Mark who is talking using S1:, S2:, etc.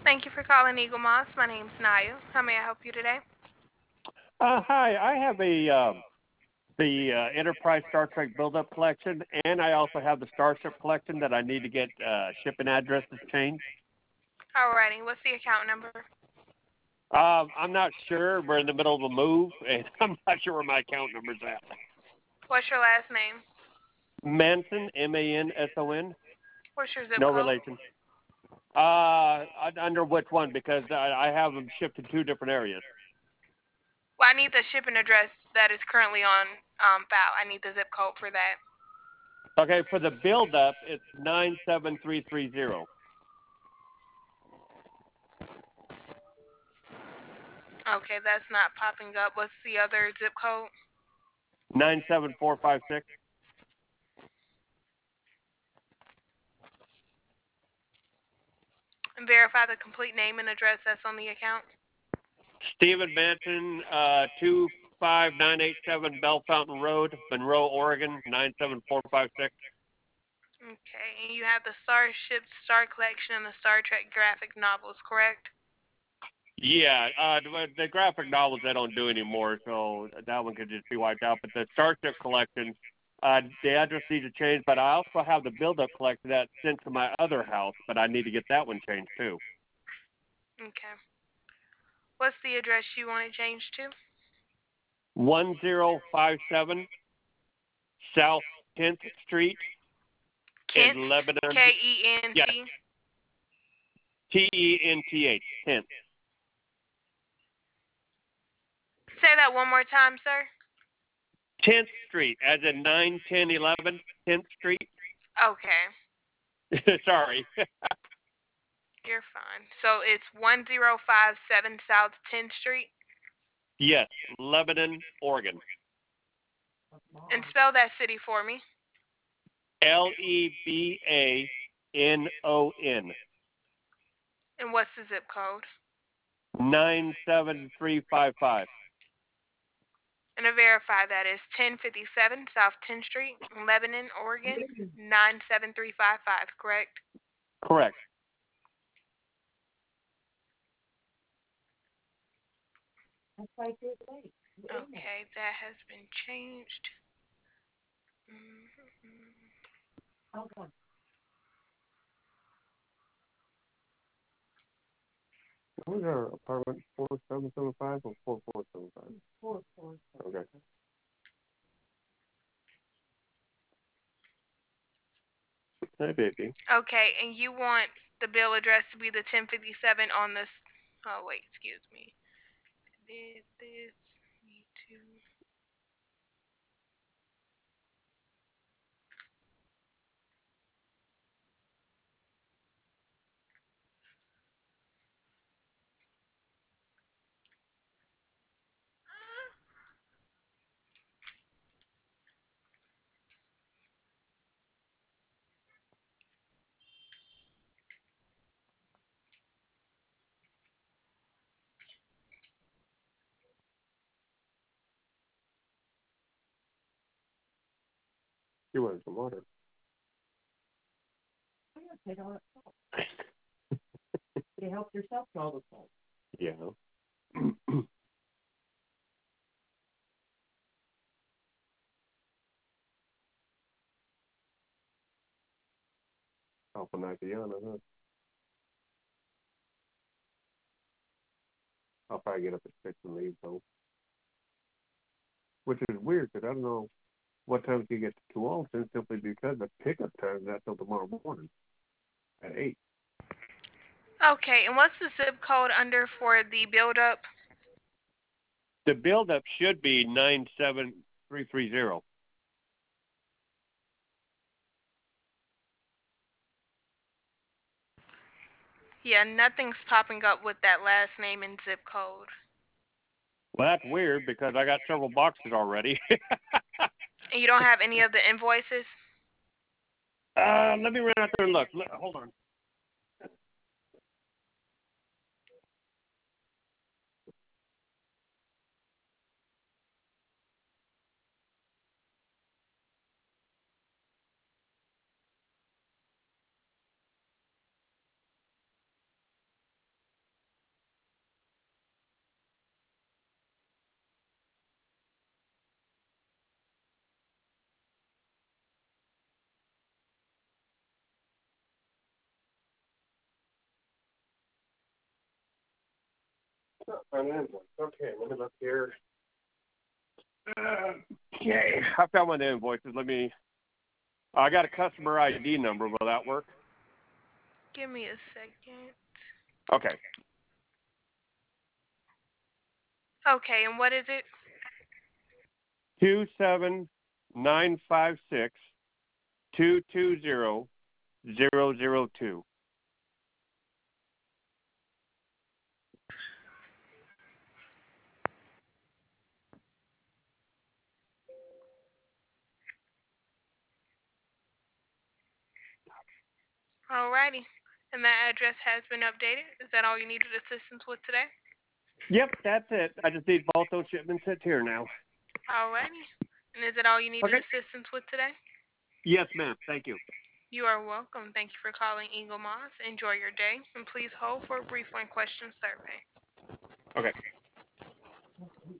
S1: Thank you for calling Eagle Moss. My name's Naya. How may I help you today?
S2: Hi, I have the Enterprise Star Trek Build-Up Collection, and I also have the Starship Collection that I need to get shipping addresses changed.
S1: Alrighty, what's the account number?
S2: I'm not sure. We're in the middle of a move, and I'm not sure where my account number's at.
S1: What's your last name?
S2: Manson, Manson.
S1: What's your zip
S2: No
S1: code?
S2: relation. Under which one? Because I have them shipped to two different areas.
S1: Well, I need the shipping address that is currently on file. I need the zip code for that.
S2: Okay, for the build-up, it's 97330.
S1: Okay, that's not popping up. What's the other zip code?
S2: 97456.
S1: And verify the complete name and address that's on the account.
S2: Stephen Manson, 25987 Bell Fountain Road, Monroe, Oregon, 97456.
S1: Okay, and you have the Starship Star Collection and the Star Trek graphic novels, correct?
S2: Yeah, the graphic novels I don't do anymore, so that one could just be wiped out. But the Starship Collection, the address needs to change, but I also have the Build-Up Collection that's sent to my other house, but I need to get that one changed too.
S1: Okay. What's the address you want it changed to?
S2: 1057 South 10th Street
S1: Kent?
S2: in Lebanon.
S1: Kent?
S2: Yeah, Tenth. 10th.
S1: Say that one more time, sir.
S2: 10th Street, as in 9, 10, 11, 10th Street.
S1: Okay.
S2: Sorry.
S1: You're fine. So it's 1057 South 10th Street?
S2: Yes, Lebanon, Oregon.
S1: And spell that city for me.
S2: Lebanon.
S1: And what's the zip code?
S2: 97355.
S1: And to verify that is 1057 South 10th Street, Lebanon, Oregon, 97355, correct?
S2: Correct.
S1: Okay, that has been changed. Mm-hmm.
S2: What was our apartment? 4775 or 4475? 44. Okay. Hi, baby.
S1: Okay, and you want the bill address to be the 1057 on this. Oh, wait, excuse me. Did this need to.
S2: You wanted some water. You help yourself all the time. Yeah. Helping Ikiana, huh? I'll probably get up at 6 and leave, though. Which is weird, because I don't know what time you get to Tualatin, simply because the pickup time is not till tomorrow morning at 8.
S1: Okay, and what's the zip code under for the build up?
S2: The build-up should be 97330.
S1: Yeah, nothing's popping up with that last name and zip code.
S2: Well, that's weird because I got several boxes already.
S1: And you don't have any of the invoices?
S2: Let me run out there and look. Hold on. Okay, let me look here. Okay, I found one of the invoices. I got a customer ID number. Will that work?
S1: Give me a second.
S2: Okay.
S1: Okay, and what is it?
S2: 27956 220 002.
S1: Alrighty. And that address has been updated. Is that all you needed assistance with today?
S2: Yep, that's it. I just need both those shipments sent here now.
S1: Alrighty. And is that all you needed
S2: Okay.
S1: assistance with today?
S2: Yes, ma'am. Thank you.
S1: You are welcome. Thank you for calling Eagle Moss. Enjoy your day, and please hold for a brief one-question survey.
S2: Okay.